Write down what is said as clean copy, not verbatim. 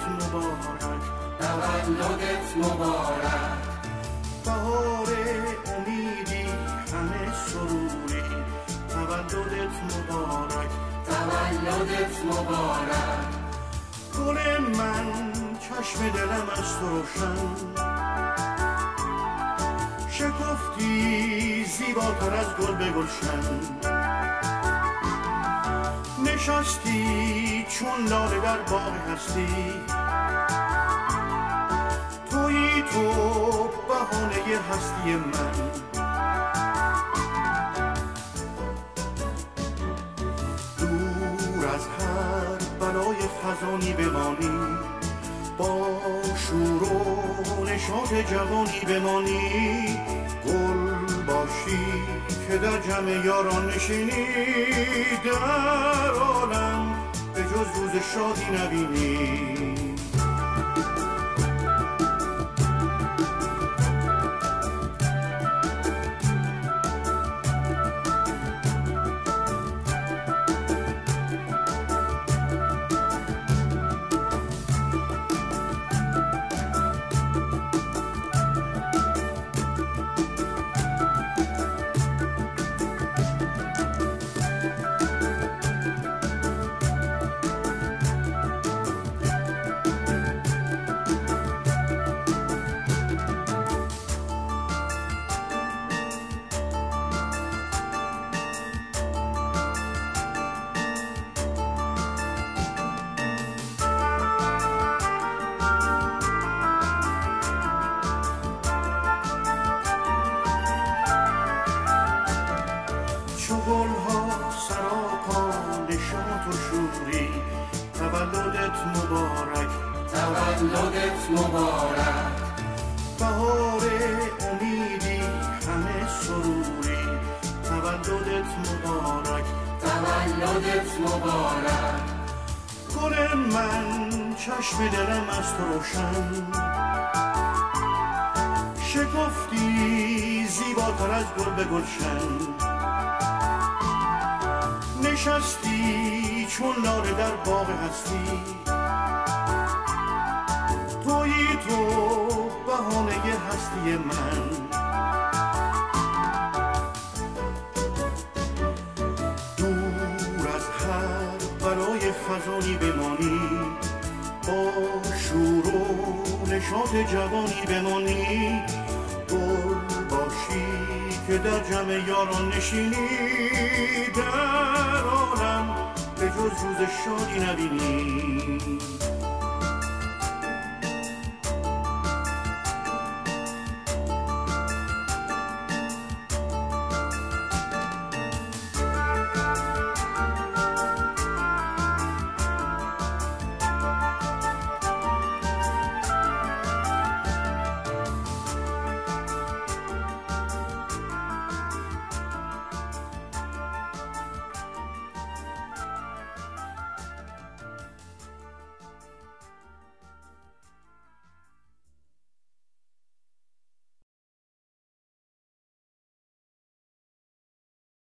مبارک، تولدت مبارک. بهار امیدی همه سروری، تولدت مبارک، تولدت مبارک. گل من چشم دلم از تو روشن، شکفتی زیباتر از گل به گلشن، نشستی چون لاله در باغ هستی، تویی تو بهانه هستی من. دور از هر بلای خزانی بمانی، با شور و نشاط جوانی بمانی، گل باشی که در جمع یاران نشینی، در عالم به جز روز شادی نبینی. چو گلها سراپا نشاط و شوری، تولدت مبارک، تولدت مبارک. بهار امیدی همه سروری، تولدت مبارک، تولدت مبارک. گل من چشم دلم از تو روشن، شکفتی زیباتر از گل به گلشن، نشستی چون لاله در باغ هستی، تویی تو بهانه هستی من. دور از هر برای خزانی بمانی، با شور و نشاط جوانی بمانی، گل باشی که در جمع یاران نشینی، در عالم به جز روز شادی نبینی.